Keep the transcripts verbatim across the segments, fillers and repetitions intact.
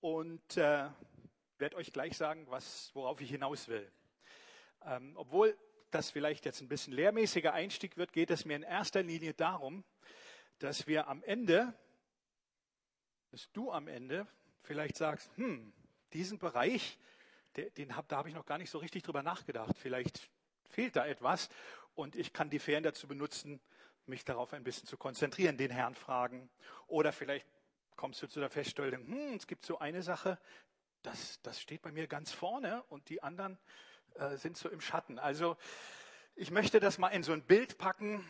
und äh, werde euch gleich sagen, was, worauf ich hinaus will. Ähm, obwohl das vielleicht jetzt ein bisschen lehrmäßiger Einstieg wird, geht es mir in erster Linie darum, dass wir am Ende, dass du am Ende vielleicht sagst, hm, diesen Bereich, den, den hab, da habe ich noch gar nicht so richtig drüber nachgedacht. Vielleicht fehlt da etwas und ich kann die Ferien dazu benutzen, mich darauf ein bisschen zu konzentrieren, den Herrn fragen. Oder vielleicht kommst du zu der Feststellung, hm, es gibt so eine Sache, das, das steht bei mir ganz vorne und die anderen äh, sind so im Schatten. Also ich möchte das mal in so ein Bild packen.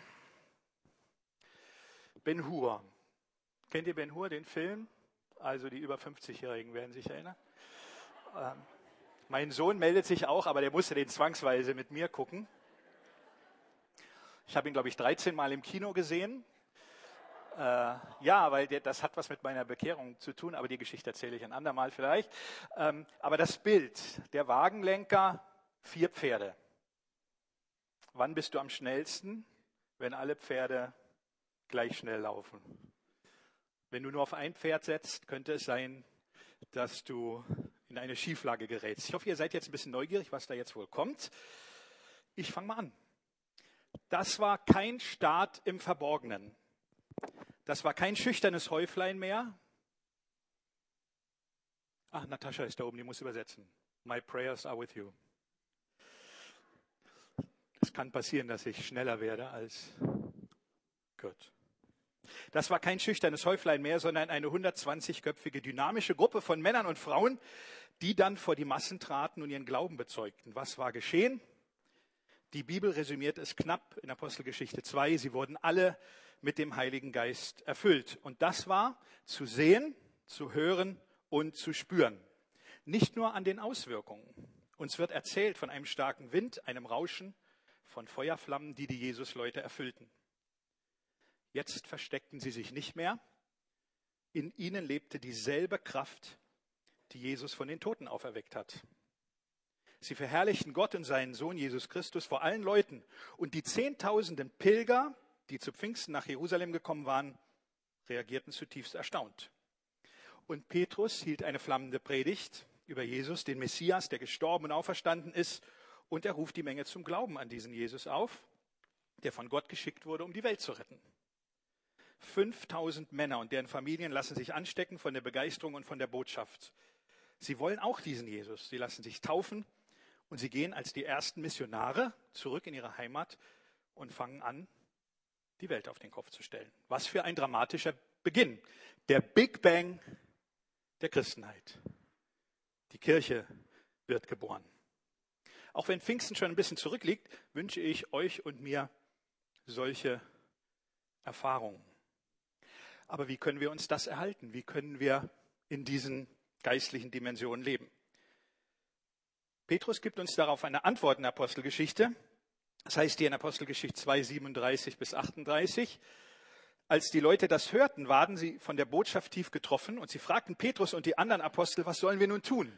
Ben Hur. Kennt ihr Ben Hur, den Film? Also die über fünfzigjährigen werden sich erinnern. Ähm, mein Sohn meldet sich auch, aber der musste den zwangsweise mit mir gucken. Ich habe ihn, glaube ich, dreizehn Mal im Kino gesehen. Äh, ja, weil der, das hat was mit meiner Bekehrung zu tun, aber die Geschichte erzähle ich ein andermal vielleicht. Ähm, aber das Bild, der Wagenlenker, vier Pferde. Wann bist du am schnellsten? Wenn alle Pferde gleich schnell laufen. Wenn du nur auf ein Pferd setzt, könnte es sein, dass du in eine Schieflage gerätst. Ich hoffe, ihr seid jetzt ein bisschen neugierig, was da jetzt wohl kommt. Ich fange mal an. Das war kein Staat im Verborgenen. Das war kein schüchternes Häuflein mehr. Ach, Natascha ist da oben, die muss übersetzen. My prayers are with you. Es kann passieren, dass ich schneller werde als Gott. Das war kein schüchternes Häuflein mehr, sondern eine hundertzwanzigköpfige dynamische Gruppe von Männern und Frauen, die dann vor die Massen traten und ihren Glauben bezeugten. Was war geschehen? Die Bibel resümiert es knapp in Apostelgeschichte zwei. Sie wurden alle mit dem Heiligen Geist erfüllt. Und das war zu sehen, zu hören und zu spüren. Nicht nur an den Auswirkungen. Uns wird erzählt von einem starken Wind, einem Rauschen, von Feuerflammen, die die Jesusleute erfüllten. Jetzt versteckten sie sich nicht mehr. In ihnen lebte dieselbe Kraft, die Jesus von den Toten auferweckt hat. Sie verherrlichten Gott und seinen Sohn Jesus Christus vor allen Leuten. Und die Zehntausenden Pilger, die zu Pfingsten nach Jerusalem gekommen waren, reagierten zutiefst erstaunt. Und Petrus hielt eine flammende Predigt über Jesus, den Messias, der gestorben und auferstanden ist. Und er ruft die Menge zum Glauben an diesen Jesus auf, der von Gott geschickt wurde, um die Welt zu retten. fünftausend Männer und deren Familien lassen sich anstecken von der Begeisterung und von der Botschaft. Sie wollen auch diesen Jesus. Sie lassen sich taufen und sie gehen als die ersten Missionare zurück in ihre Heimat und fangen an, die Welt auf den Kopf zu stellen. Was für ein dramatischer Beginn. Der Big Bang der Christenheit. Die Kirche wird geboren. Auch wenn Pfingsten schon ein bisschen zurückliegt, wünsche ich euch und mir solche Erfahrungen. Aber wie können wir uns das erhalten? Wie können wir in diesen geistlichen Dimensionen leben? Petrus gibt uns darauf eine Antwort in der Apostelgeschichte. Das heißt hier in Apostelgeschichte zwei, siebenunddreißig bis achtunddreißig. Als die Leute das hörten, waren sie von der Botschaft tief getroffen und sie fragten Petrus und die anderen Apostel, was sollen wir nun tun?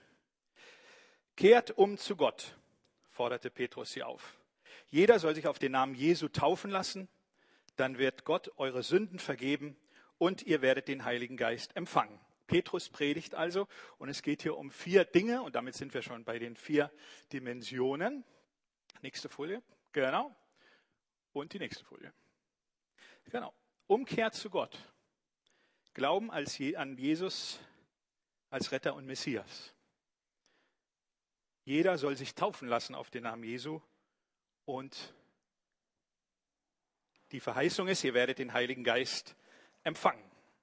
Kehrt um zu Gott, forderte Petrus sie auf. Jeder soll sich auf den Namen Jesu taufen lassen, dann wird Gott eure Sünden vergeben und ihr werdet den Heiligen Geist empfangen. Petrus predigt also und es geht hier um vier Dinge und damit sind wir schon bei den vier Dimensionen. Nächste Folie, genau. Und die nächste Folie. Genau. Umkehr zu Gott. Glauben als Je- an Jesus als Retter und Messias. Jeder soll sich taufen lassen auf den Namen Jesu und die Verheißung ist, ihr werdet den Heiligen Geist empfangen.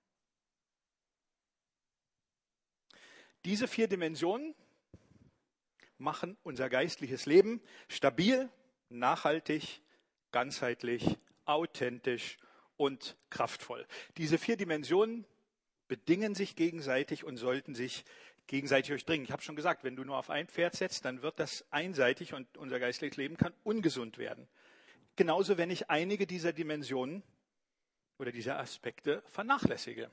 Diese vier Dimensionen machen unser geistliches Leben stabil, nachhaltig, ganzheitlich, authentisch und kraftvoll. Diese vier Dimensionen bedingen sich gegenseitig und sollten sich gegenseitig durchdringen. Ich habe schon gesagt, wenn du nur auf ein Pferd setzt, dann wird das einseitig und unser geistliches Leben kann ungesund werden. Genauso, wenn ich einige dieser Dimensionen oder dieser Aspekte vernachlässige.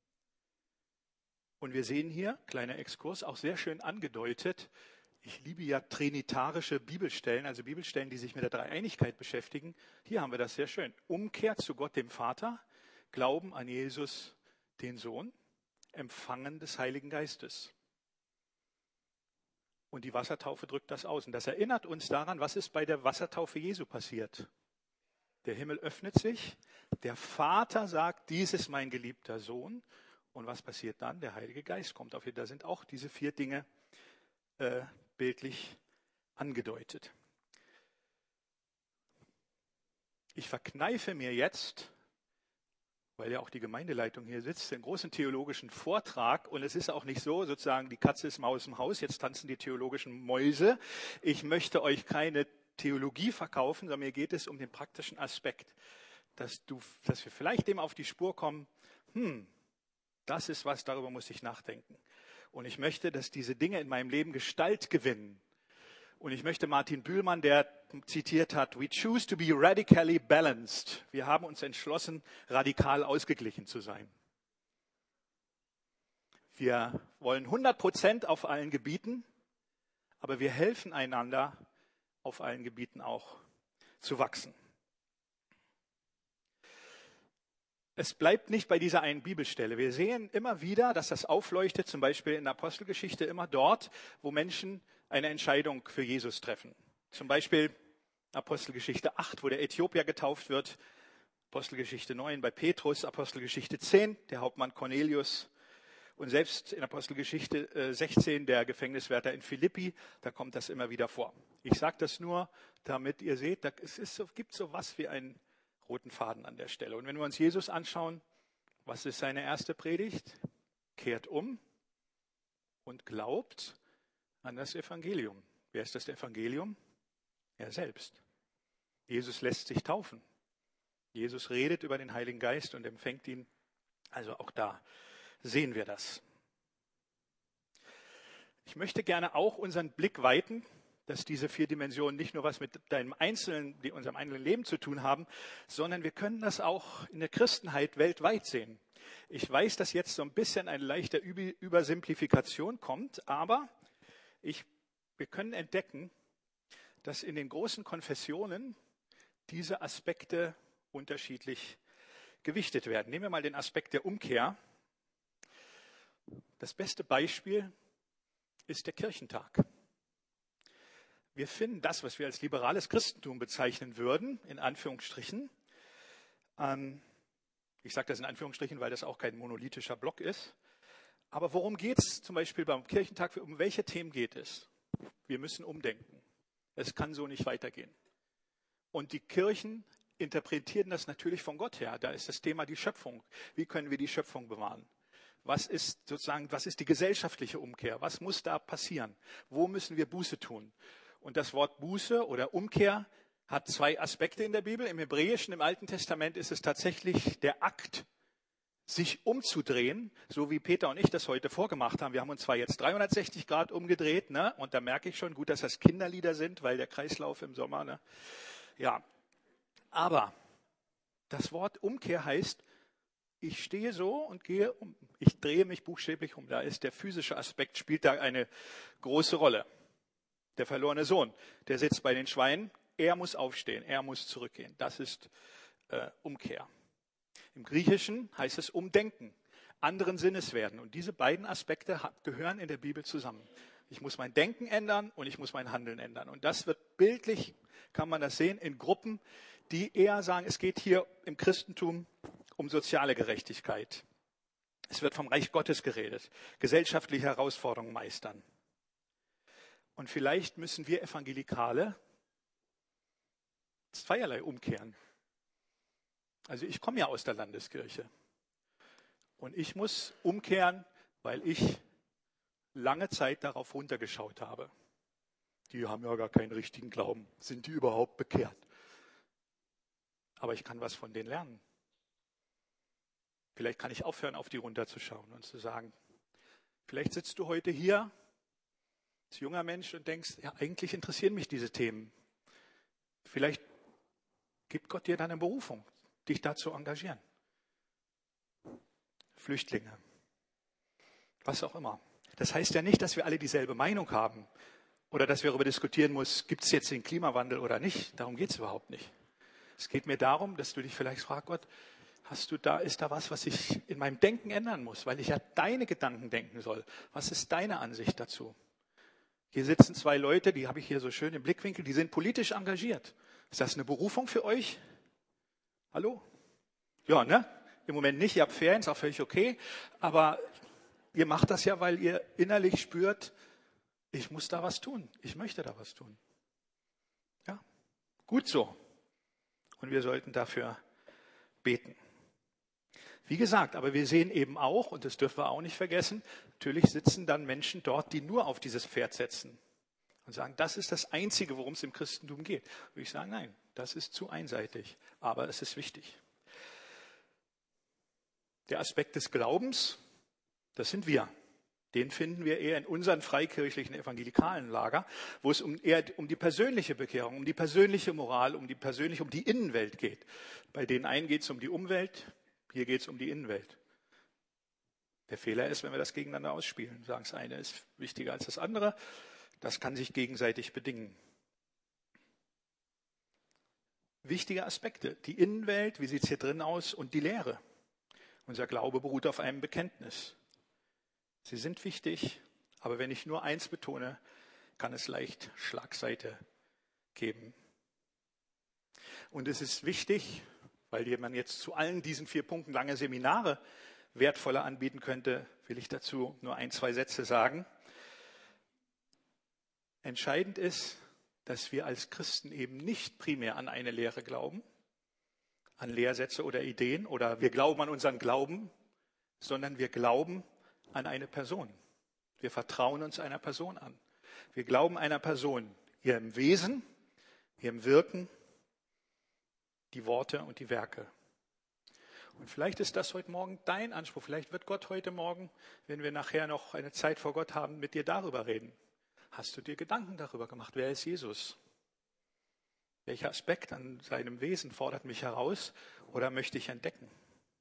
Und wir sehen hier, kleiner Exkurs, auch sehr schön angedeutet, ich liebe ja trinitarische Bibelstellen, also Bibelstellen, die sich mit der Dreieinigkeit beschäftigen. Hier haben wir das sehr schön. Umkehr zu Gott, dem Vater, Glauben an Jesus, den Sohn, Empfangen des Heiligen Geistes. Und die Wassertaufe drückt das aus. Und das erinnert uns daran, was ist bei der Wassertaufe Jesu passiert. Der Himmel öffnet sich, der Vater sagt, dies ist mein geliebter Sohn. Und was passiert dann? Der Heilige Geist kommt auf ihn. Da sind auch diese vier Dinge äh, bildlich angedeutet. Ich verkneife mir jetzt, weil ja auch die Gemeindeleitung hier sitzt, den großen theologischen Vortrag. Und es ist auch nicht so, sozusagen, die Katze ist Maus im Haus, jetzt tanzen die theologischen Mäuse. Ich möchte euch keine Theologie verkaufen, sondern mir geht es um den praktischen Aspekt, dass, du, dass wir vielleicht dem auf die Spur kommen, hm, das ist was, darüber muss ich nachdenken. Und ich möchte, dass diese Dinge in meinem Leben Gestalt gewinnen. Und ich möchte Martin Bühlmann, der zitiert hat, we choose to be radically balanced. Wir haben uns entschlossen, radikal ausgeglichen zu sein. Wir wollen hundert Prozent auf allen Gebieten, aber wir helfen einander, auf allen Gebieten auch zu wachsen. Es bleibt nicht bei dieser einen Bibelstelle. Wir sehen immer wieder, dass das aufleuchtet, zum Beispiel in der Apostelgeschichte, immer dort, wo Menschen eine Entscheidung für Jesus treffen. Zum Beispiel Apostelgeschichte acht, wo der Äthiopier getauft wird, Apostelgeschichte neun bei Petrus, Apostelgeschichte zehn, der Hauptmann Cornelius und selbst in Apostelgeschichte sechzehn, der Gefängniswärter in Philippi, da kommt das immer wieder vor. Ich sage das nur, damit ihr seht, da, es ist so, gibt so was wie einen roten Faden an der Stelle. Und wenn wir uns Jesus anschauen, was ist seine erste Predigt? Kehrt um und glaubt an das Evangelium. Wer ist das Evangelium? Er selbst. Jesus lässt sich taufen. Jesus redet über den Heiligen Geist und empfängt ihn. Also auch da sehen wir das. Ich möchte gerne auch unseren Blick weiten, dass diese vier Dimensionen nicht nur was mit deinem einzelnen, unserem einzelnen Leben zu tun haben, sondern wir können das auch in der Christenheit weltweit sehen. Ich weiß, dass jetzt so ein bisschen eine leichte Übersimplifikation kommt, aber ich, wir können entdecken, dass in den großen Konfessionen diese Aspekte unterschiedlich gewichtet werden. Nehmen wir mal den Aspekt der Umkehr. Das beste Beispiel ist der Kirchentag. Wir finden das, was wir als liberales Christentum bezeichnen würden, in Anführungsstrichen. Ähm, ich sage das in Anführungsstrichen, weil das auch kein monolithischer Block ist. Aber worum geht es zum Beispiel beim Kirchentag? Um welche Themen geht es? Wir müssen umdenken. Es kann so nicht weitergehen. Und die Kirchen interpretieren das natürlich von Gott her. Da ist das Thema die Schöpfung. Wie können wir die Schöpfung bewahren? Was ist sozusagen, was ist die gesellschaftliche Umkehr? Was muss da passieren? Wo müssen wir Buße tun? Und das Wort Buße oder Umkehr hat zwei Aspekte in der Bibel. Im Hebräischen, im Alten Testament ist es tatsächlich der Akt, sich umzudrehen, so wie Peter und ich das heute vorgemacht haben. Wir haben uns zwar jetzt dreihundertsechzig Grad umgedreht, ne? Und da merke ich schon, gut, dass das Kinderlieder sind, weil der Kreislauf im Sommer, ne? Ja, aber das Wort Umkehr heißt, ich stehe so und gehe um. Ich drehe mich buchstäblich um. Da ist der physische Aspekt, spielt da eine große Rolle. Der verlorene Sohn, der sitzt bei den Schweinen, er muss aufstehen, er muss zurückgehen. Das ist äh, Umkehr. Im Griechischen heißt es umdenken, anderen Sinnes werden. Und diese beiden Aspekte gehören in der Bibel zusammen. Ich muss mein Denken ändern und ich muss mein Handeln ändern. Und das wird bildlich, kann man das sehen, in Gruppen, die eher sagen, es geht hier im Christentum um soziale Gerechtigkeit. Es wird vom Reich Gottes geredet, gesellschaftliche Herausforderungen meistern. Und vielleicht müssen wir Evangelikale zweierlei umkehren. Also ich komme ja aus der Landeskirche. Und ich muss umkehren, weil ich lange Zeit darauf runtergeschaut habe. Die haben ja gar keinen richtigen Glauben. Sind die überhaupt bekehrt? Aber ich kann was von denen lernen. Vielleicht kann ich aufhören, auf die runterzuschauen und zu sagen, vielleicht sitzt du heute hier als junger Mensch und denkst, ja, eigentlich interessieren mich diese Themen. Vielleicht gibt Gott dir dann eine Berufung, dich da zu engagieren. Flüchtlinge, was auch immer. Das heißt ja nicht, dass wir alle dieselbe Meinung haben oder dass wir darüber diskutieren müssen, gibt es jetzt den Klimawandel oder nicht. Darum geht es überhaupt nicht. Es geht mir darum, dass du dich vielleicht fragst, Gott, Hast du da, ist da was, was ich in meinem Denken ändern muss, weil ich ja deine Gedanken denken soll? Was ist deine Ansicht dazu? Hier sitzen zwei Leute, die habe ich hier so schön im Blickwinkel, die sind politisch engagiert. Ist das eine Berufung für euch? Hallo? Ja, ne? Im Moment nicht, ihr habt Ferien, ist auch völlig okay. Aber ihr macht das ja, weil ihr innerlich spürt, ich muss da was tun. Ich möchte da was tun. Ja, gut so. Und wir sollten dafür beten. Wie gesagt, aber wir sehen eben auch, und das dürfen wir auch nicht vergessen, natürlich sitzen dann Menschen dort, die nur auf dieses Pferd setzen und sagen, das ist das Einzige, worum es im Christentum geht. Würde ich sagen, nein, das ist zu einseitig, aber es ist wichtig. Der Aspekt des Glaubens, das sind wir. Den finden wir eher in unseren freikirchlichen evangelikalen Lager, wo es um eher um die persönliche Bekehrung, um die persönliche Moral, um die persönliche, um die Innenwelt geht. Bei den einen geht es um die Umwelt, hier geht es um die Innenwelt. Der Fehler ist, wenn wir das gegeneinander ausspielen. Sagen, das eine ist wichtiger als das andere. Das kann sich gegenseitig bedingen. Wichtige Aspekte. Die Innenwelt, wie sieht es hier drin aus, und die Lehre. Unser Glaube beruht auf einem Bekenntnis. Sie sind wichtig, aber wenn ich nur eins betone, kann es leicht Schlagseite geben. Und es ist wichtig, weil man jetzt zu allen diesen vier Punkten lange Seminare wertvoller anbieten könnte, will ich dazu nur ein, zwei Sätze sagen. Entscheidend ist, dass wir als Christen eben nicht primär an eine Lehre glauben, an Lehrsätze oder Ideen, oder wir glauben an unseren Glauben, sondern wir glauben an eine Person. Wir vertrauen uns einer Person an. Wir glauben einer Person, ihrem Wesen, ihrem Wirken, die Worte und die Werke. Und vielleicht ist das heute Morgen dein Anspruch. Vielleicht wird Gott heute Morgen, wenn wir nachher noch eine Zeit vor Gott haben, mit dir darüber reden. Hast du dir Gedanken darüber gemacht? Wer ist Jesus? Welcher Aspekt an seinem Wesen fordert mich heraus oder möchte ich entdecken?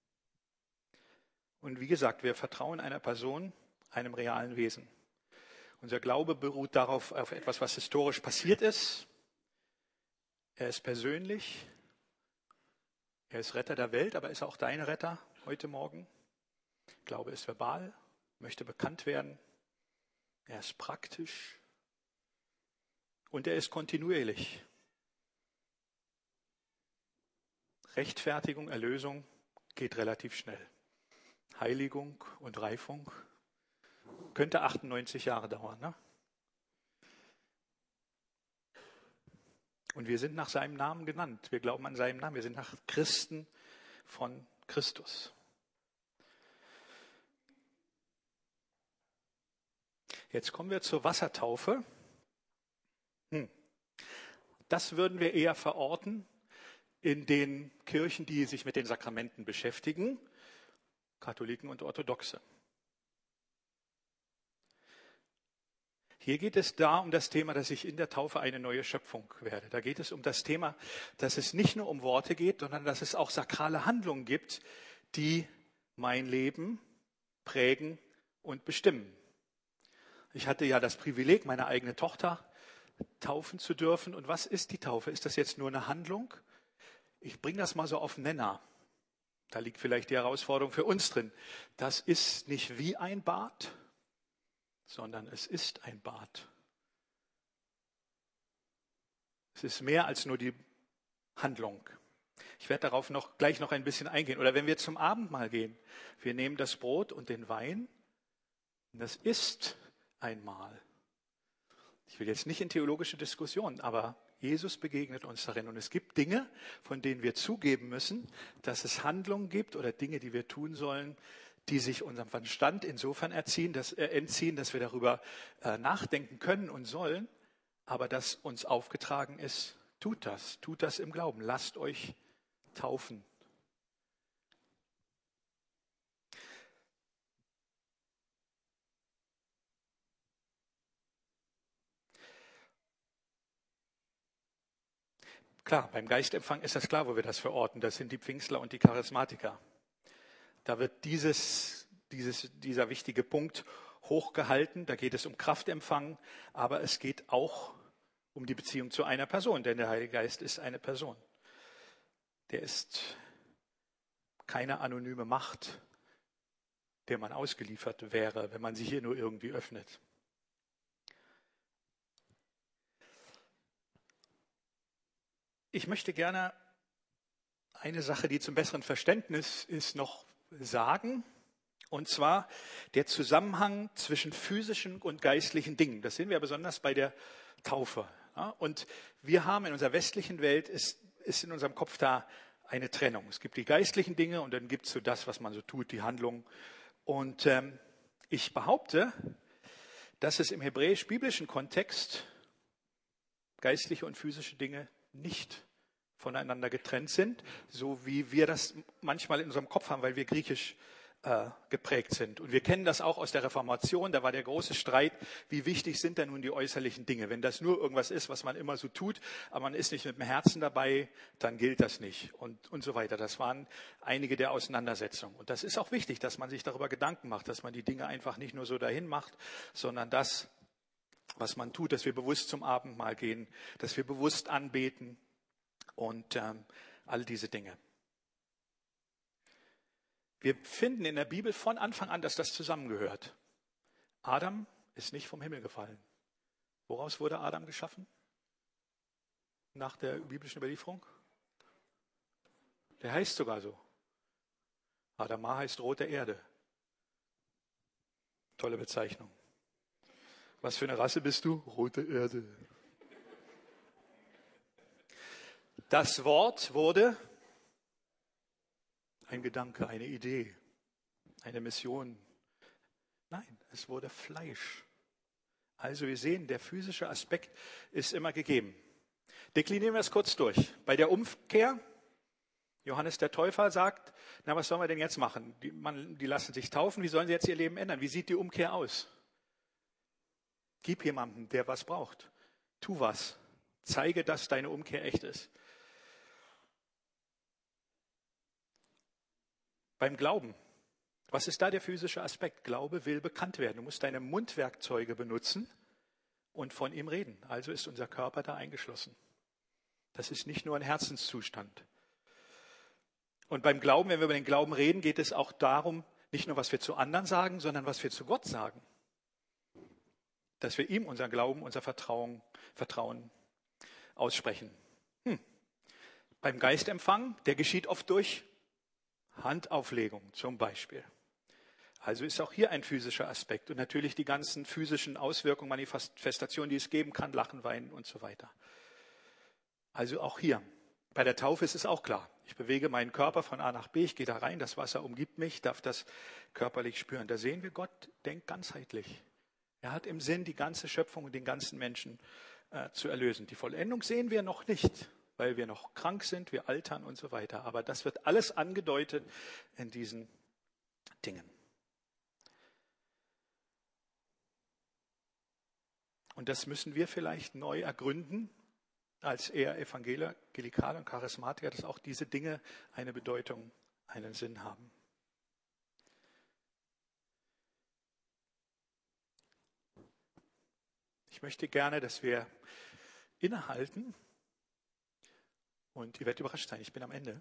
Und wie gesagt, wir vertrauen einer Person, einem realen Wesen. Unser Glaube beruht darauf, auf etwas, was historisch passiert ist. Er ist persönlich. Er ist Retter der Welt, aber ist auch dein Retter heute Morgen. Glaube ist verbal, möchte bekannt werden. Er ist praktisch und er ist kontinuierlich. Rechtfertigung, Erlösung geht relativ schnell. Heiligung und Reifung könnte achtundneunzig Jahre dauern, ne? Und wir sind nach seinem Namen genannt. Wir glauben an seinen Namen. Wir sind nach Christen von Christus. Jetzt kommen wir zur Wassertaufe. Hm. Das würden wir eher verorten in den Kirchen, die sich mit den Sakramenten beschäftigen, Katholiken und Orthodoxe. Hier geht es da um das Thema, dass ich in der Taufe eine neue Schöpfung werde. Da geht es um das Thema, dass es nicht nur um Worte geht, sondern dass es auch sakrale Handlungen gibt, die mein Leben prägen und bestimmen. Ich hatte ja das Privileg, meine eigene Tochter taufen zu dürfen. Und was ist die Taufe? Ist das jetzt nur eine Handlung? Ich bringe das mal so auf Nenner. Da liegt vielleicht die Herausforderung für uns drin. Das ist nicht wie ein Bad, sondern es ist ein Bad. Es ist mehr als nur die Handlung. Ich werde darauf noch, gleich noch ein bisschen eingehen. Oder wenn wir zum Abendmahl gehen, wir nehmen das Brot und den Wein, und das ist ein Mahl. Ich will jetzt nicht in theologische Diskussionen, aber Jesus begegnet uns darin. Und es gibt Dinge, von denen wir zugeben müssen, dass es Handlungen gibt oder Dinge, die wir tun sollen, die sich unserem Verstand insofern erziehen, dass, äh, entziehen, dass wir darüber äh, nachdenken können und sollen, aber dass uns aufgetragen ist, tut das, tut das im Glauben, lasst euch taufen. Klar, beim Geistempfang ist das klar, wo wir das verorten. Das sind die Pfingstler und die Charismatiker. Da wird dieses, dieses, dieser wichtige Punkt hochgehalten. Da geht es um Kraftempfang, aber es geht auch um die Beziehung zu einer Person, denn der Heilige Geist ist eine Person. Der ist keine anonyme Macht, der man ausgeliefert wäre, wenn man sich hier nur irgendwie öffnet. Ich möchte gerne eine Sache, die zum besseren Verständnis ist, noch sagen. Und zwar der Zusammenhang zwischen physischen und geistlichen Dingen. Das sehen wir besonders bei der Taufe. Ja, und wir haben in unserer westlichen Welt, ist, ist in unserem Kopf da eine Trennung. Es gibt die geistlichen Dinge und dann gibt es so das, was man so tut, die Handlung. Und ähm, ich behaupte, dass es im hebräisch-biblischen Kontext geistliche und physische Dinge nicht voneinander getrennt sind, so wie wir das manchmal in unserem Kopf haben, weil wir griechisch äh, geprägt sind. Und wir kennen das auch aus der Reformation, da war der große Streit, wie wichtig sind denn nun die äußerlichen Dinge. Wenn das nur irgendwas ist, was man immer so tut, aber man ist nicht mit dem Herzen dabei, dann gilt das nicht und, und so weiter. Das waren einige der Auseinandersetzungen. Und das ist auch wichtig, dass man sich darüber Gedanken macht, dass man die Dinge einfach nicht nur so dahin macht, sondern das, was man tut, dass wir bewusst zum Abendmahl gehen, dass wir bewusst anbeten, und ähm, all diese Dinge. Wir finden in der Bibel von Anfang an, dass das zusammengehört. Adam ist nicht vom Himmel gefallen. Woraus wurde Adam geschaffen? Nach der biblischen Überlieferung? Der heißt sogar so. Adama heißt rote Erde. Tolle Bezeichnung. Was für eine Rasse bist du? Rote Erde. Das Wort wurde ein Gedanke, eine Idee, eine Mission. Nein, es wurde Fleisch. Also wir sehen, der physische Aspekt ist immer gegeben. Deklinieren wir es kurz durch. Bei der Umkehr, Johannes der Täufer sagt, na, was sollen wir denn jetzt machen? Die, man, die lassen sich taufen, wie sollen sie jetzt ihr Leben ändern? Wie sieht die Umkehr aus? Gib jemandem, der was braucht. Tu was. Zeige, dass deine Umkehr echt ist. Beim Glauben, was ist da der physische Aspekt? Glaube will bekannt werden. Du musst deine Mundwerkzeuge benutzen und von ihm reden. Also ist unser Körper da eingeschlossen. Das ist nicht nur ein Herzenszustand. Und beim Glauben, wenn wir über den Glauben reden, geht es auch darum, nicht nur, was wir zu anderen sagen, sondern was wir zu Gott sagen. Dass wir ihm unser Glauben, unser Vertrauen, Vertrauen aussprechen. Hm. Beim Geistempfang, der geschieht oft durch Handauflegung zum Beispiel. Also ist auch hier ein physischer Aspekt und natürlich die ganzen physischen Auswirkungen, Manifestationen, die es geben kann, Lachen, Weinen und so weiter. Also auch hier. Bei der Taufe ist es auch klar. Ich bewege meinen Körper von A nach B, ich gehe da rein, das Wasser umgibt mich, darf das körperlich spüren. Da sehen wir, Gott denkt ganzheitlich. Er hat im Sinn, die ganze Schöpfung und den ganzen Menschen äh, zu erlösen. Die Vollendung sehen wir noch nicht, weil wir noch krank sind, wir altern und so weiter. Aber das wird alles angedeutet in diesen Dingen. Und das müssen wir vielleicht neu ergründen, als eher Evangelikal und Charismatiker, dass auch diese Dinge eine Bedeutung, einen Sinn haben. Ich möchte gerne, dass wir innehalten. Und ihr werdet überrascht sein, ich bin am Ende.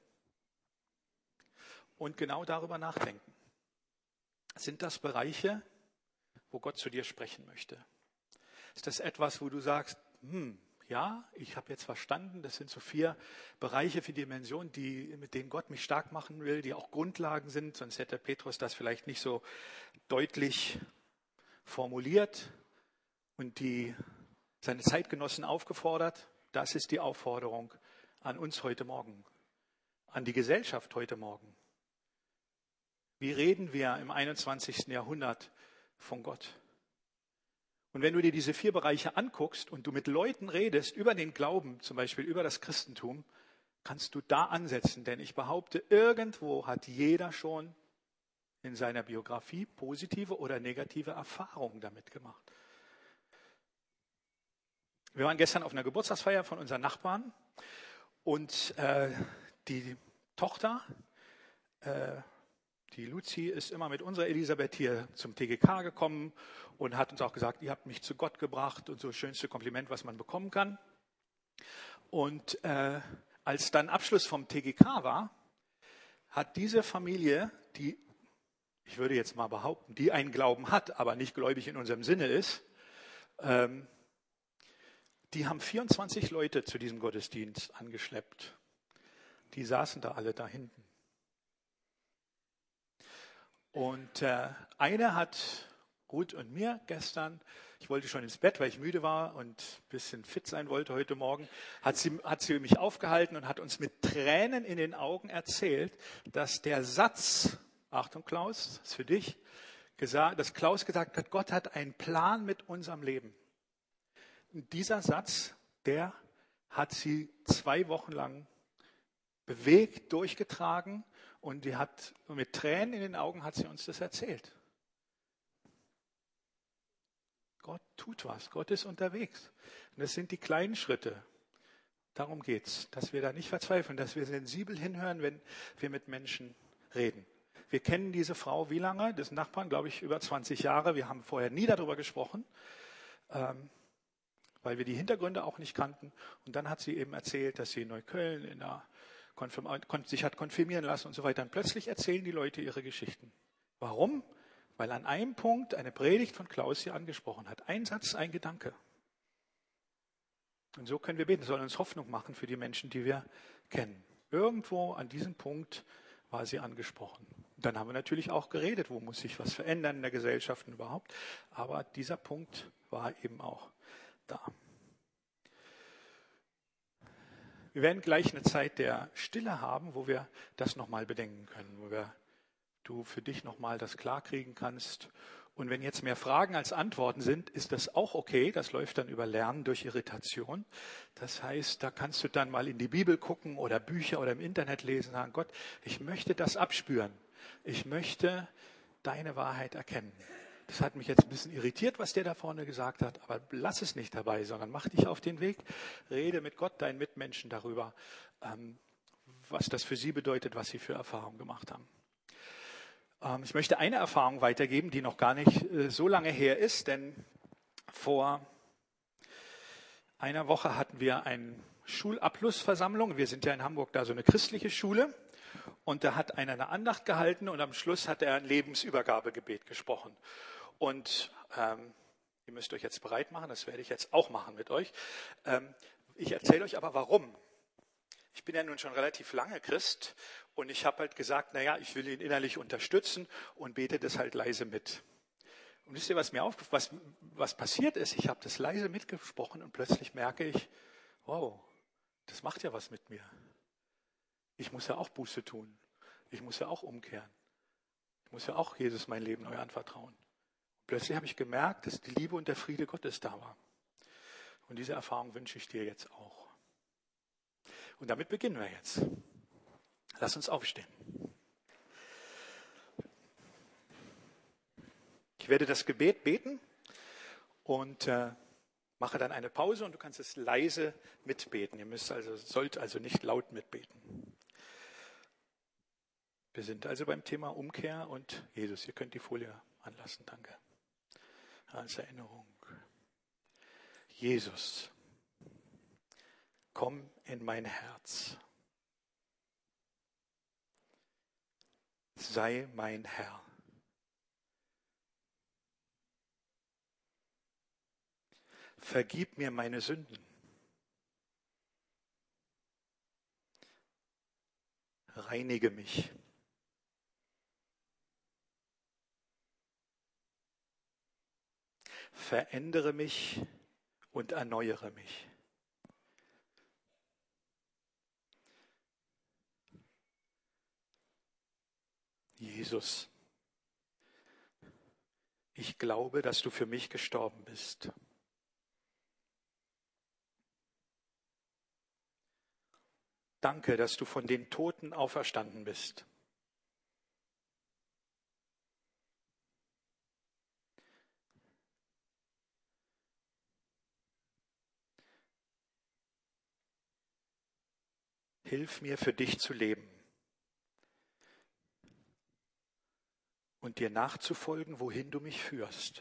Und genau darüber nachdenken. Sind das Bereiche, wo Gott zu dir sprechen möchte? Ist das etwas, wo du sagst, hm, ja, ich habe jetzt verstanden, das sind so vier Bereiche, vier Dimensionen, die, mit denen Gott mich stark machen will, die auch Grundlagen sind, sonst hätte Petrus das vielleicht nicht so deutlich formuliert und die seine Zeitgenossen aufgefordert. Das ist die Aufforderung an uns heute Morgen, an die Gesellschaft heute Morgen. Wie reden wir im einundzwanzigsten Jahrhundert von Gott? Und wenn du dir diese vier Bereiche anguckst und du mit Leuten redest über den Glauben, zum Beispiel über das Christentum, kannst du da ansetzen. Denn ich behaupte, irgendwo hat jeder schon in seiner Biografie positive oder negative Erfahrungen damit gemacht. Wir waren gestern auf einer Geburtstagsfeier von unseren Nachbarn und äh, die Tochter, äh, die Luzi, ist immer mit unserer Elisabeth hier zum T G K gekommen und hat uns auch gesagt, ihr habt mich zu Gott gebracht und so das schönste Kompliment, was man bekommen kann. Und äh, als dann Abschluss vom T G K war, hat diese Familie, die, ich würde jetzt mal behaupten, die einen Glauben hat, aber nicht gläubig in unserem Sinne ist, ähm, die haben vierundzwanzig Leute zu diesem Gottesdienst angeschleppt. Die saßen da alle da hinten. Und äh, eine hat Ruth und mir gestern, ich wollte schon ins Bett, weil ich müde war und ein bisschen fit sein wollte heute Morgen, hat sie, hat sie mich aufgehalten und hat uns mit Tränen in den Augen erzählt, dass der Satz, Achtung Klaus, das ist für dich, gesagt, dass Klaus gesagt hat, Gott hat einen Plan mit unserem Leben. Und dieser Satz, der hat sie zwei Wochen lang bewegt, durchgetragen und die hat mit Tränen in den Augen hat sie uns das erzählt. Gott tut was, Gott ist unterwegs. Und das sind die kleinen Schritte. Darum geht's, dass wir da nicht verzweifeln, dass wir sensibel hinhören, wenn wir mit Menschen reden. Wir kennen diese Frau wie lange? Das Nachbarn, glaube ich, über zwanzig Jahre. Wir haben vorher nie darüber gesprochen, ähm, weil wir die Hintergründe auch nicht kannten. Und dann hat sie eben erzählt, dass sie in Neukölln in einer Konfirm- sich hat konfirmieren lassen und so weiter. Und plötzlich erzählen die Leute ihre Geschichten. Warum? Weil an einem Punkt eine Predigt von Klaus sie angesprochen hat. Ein Satz, ein Gedanke. Und so können wir beten. Das soll uns Hoffnung machen für die Menschen, die wir kennen. Irgendwo an diesem Punkt war sie angesprochen. Und dann haben wir natürlich auch geredet, wo muss sich was verändern in der Gesellschaft und überhaupt. Aber dieser Punkt war eben auch da. Wir werden gleich eine Zeit der Stille haben, wo wir das nochmal bedenken können, wo wir, du für dich nochmal das klarkriegen kannst. Und wenn jetzt mehr Fragen als Antworten sind, ist das auch okay. Das läuft dann über Lernen durch Irritation. Das heißt, da kannst du dann mal in die Bibel gucken oder Bücher oder im Internet lesen und sagen, Gott, ich möchte das abspüren. Ich möchte deine Wahrheit erkennen. Das hat mich jetzt ein bisschen irritiert, was der da vorne gesagt hat, aber lass es nicht dabei, sondern mach dich auf den Weg, rede mit Gott, deinen Mitmenschen darüber, ähm, was das für sie bedeutet, was sie für Erfahrungen gemacht haben. Ähm, ich möchte eine Erfahrung weitergeben, die noch gar nicht äh, so lange her ist, denn vor einer Woche hatten wir eine Schulabschlussversammlung. Wir sind ja in Hamburg da so eine christliche Schule. Und da hat einer eine Andacht gehalten und am Schluss hat er ein Lebensübergabegebet gesprochen. Und ähm, ihr müsst euch jetzt bereit machen, das werde ich jetzt auch machen mit euch. Ähm, ich erzähle euch aber warum. Ich bin ja nun schon relativ lange Christ und ich habe halt gesagt, naja, ich will ihn innerlich unterstützen und bete das halt leise mit. Und wisst ihr, was mir aufgefallen, was, was passiert ist? Ich habe das leise mitgesprochen und plötzlich merke ich, wow, das macht ja was mit mir. Ich muss ja auch Buße tun. Ich muss ja auch umkehren. Ich muss ja auch Jesus mein Leben neu anvertrauen. Plötzlich habe ich gemerkt, dass die Liebe und der Friede Gottes da war. Und diese Erfahrung wünsche ich dir jetzt auch. Und damit beginnen wir jetzt. Lass uns aufstehen. Ich werde das Gebet beten und äh, mache dann eine Pause und du kannst es leise mitbeten. Ihr müsst also, sollt also nicht laut mitbeten. Wir sind also beim Thema Umkehr und Jesus. Ihr könnt die Folie anlassen. Danke. Als Erinnerung. Jesus, komm in mein Herz. Sei mein Herr. Vergib mir meine Sünden. Reinige mich. Verändere mich und erneuere mich. Jesus, ich glaube, dass du für mich gestorben bist. Danke, dass du von den Toten auferstanden bist. Hilf mir, für dich zu leben und dir nachzufolgen, wohin du mich führst.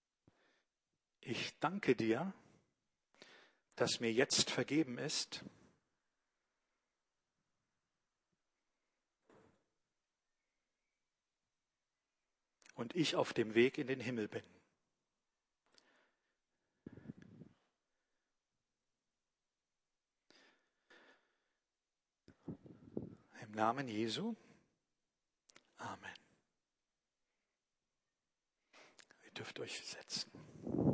Ich danke dir, dass mir jetzt vergeben ist und ich auf dem Weg in den Himmel bin. Im Namen Jesu. Amen. Ihr dürft euch setzen.